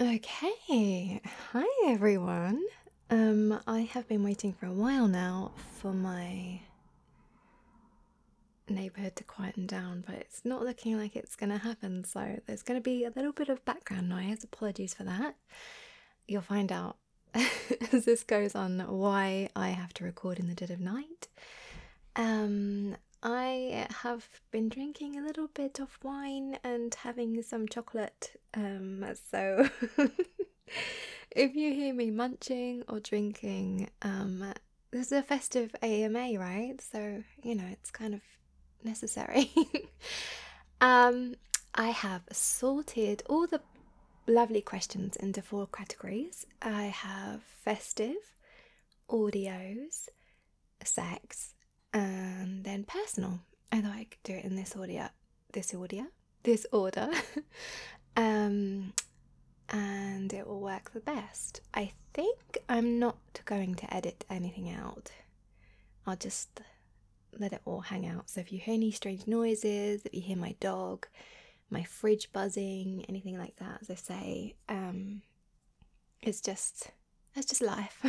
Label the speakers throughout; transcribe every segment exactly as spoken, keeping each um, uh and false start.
Speaker 1: Okay, hi everyone. Um, I have been waiting for a while now for my neighborhood to quieten down, but it's not looking like it's gonna happen, so there's gonna be a little bit of background noise. Apologies for that. You'll find out as this goes on why I have to record in the dead of night. Um, I have been drinking a little bit of wine and having some chocolate, um, so if you hear me munching or drinking, um, this is a festive A M A, right? So, you know, it's kind of necessary. um, I have sorted all the lovely questions into four categories. I have festive, audios, sex, and then personal. I thought I could do it in this order. This order. This order. um, and it will work the best. I think I'm not going to edit anything out. I'll just let it all hang out. So if you hear any strange noises, if you hear my dog, my fridge buzzing, anything like that, as I say, um, it's just it's just life.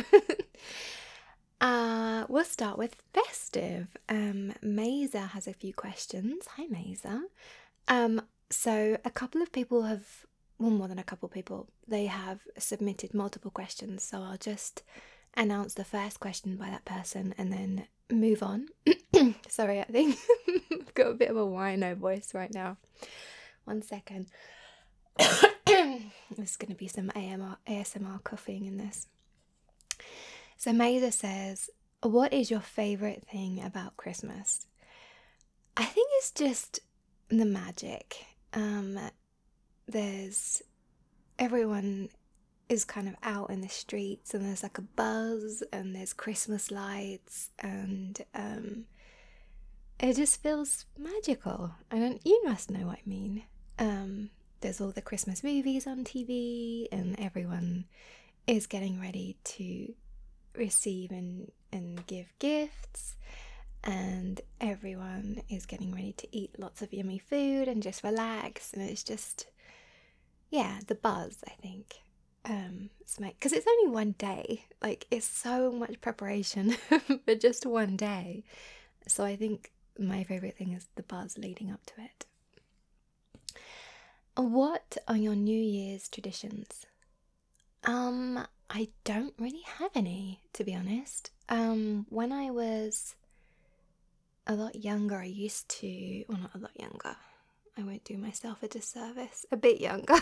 Speaker 1: uh, we'll start with festive. Um, Maiza has a few questions. Hi, Maiza. Um, so a couple of people have, well, more than a couple of people, they have submitted multiple questions. So I'll just announce the first question by that person and then move on. Sorry, I think I've got a bit of a whino voice right now. One second. There's going to be some A M R, A S M R coughing in this. So Maida says, what is your favourite thing about Christmas? I think it's just the magic. Um, there's everyone is kind of out in the streets and there's like a buzz and there's Christmas lights and um, it just feels magical. I don't, you must know what I mean. Um, there's all the Christmas movies on T V and everyone is getting ready to receive and, and give gifts, and everyone is getting ready to eat lots of yummy food and just relax, and it's just, yeah, the buzz, I think. Um, it's my, because it's only one day, like it's so much preparation for just one day. So I think my favourite thing is the buzz leading up to it. What are your New Year's traditions? Um, I don't really have any, to be honest. Um, when I was a lot younger, I used to, well, not a lot younger, I won't do myself a disservice, a bit younger.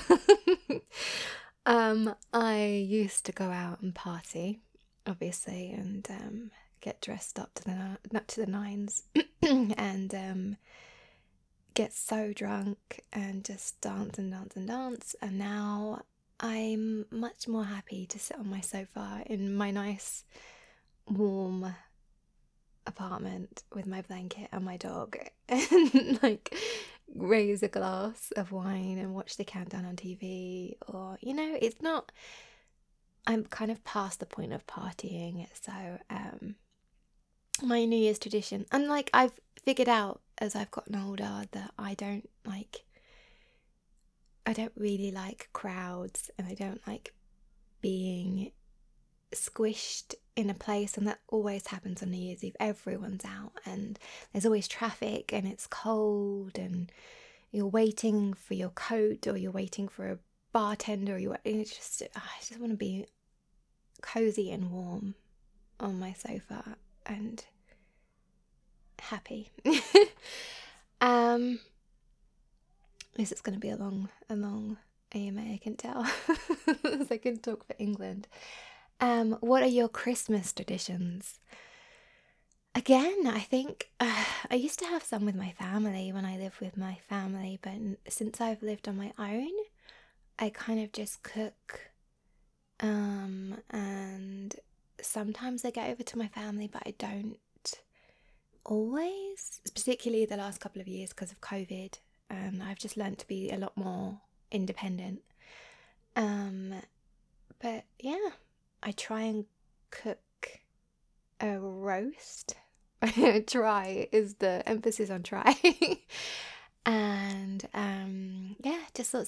Speaker 1: um, I used to go out and party, obviously, and um, get dressed up to the up to the nines, and um, get so drunk and just dance and dance and dance. And now I'm much more happy to sit on my sofa in my nice warm apartment with my blanket and my dog and like raise a glass of wine and watch the countdown on T V. Or, you know, it's not, I'm kind of past the point of partying. So um my New Year's tradition, and like I've figured out as I've gotten older that I don't like I don't really like crowds, and I don't like being squished in a place, and that always happens on New Year's Eve. Everyone's out and there's always traffic and it's cold and you're waiting for your coat or you're waiting for a bartender, or you it's just I just want to be cozy and warm on my sofa and happy. um this is going to be a long a long A M A, I can tell. As I can talk for England. Um, what are your Christmas traditions? Again, I think uh, I used to have some with my family when I lived with my family, but since I've lived on my own, I kind of just cook. Um, and sometimes I get over to my family, but I don't always, particularly the last couple of years because of COVID. And I've just learned to be a lot more independent. Um, but yeah, I try and cook a roast. Try is the emphasis on try. And um, yeah, just lots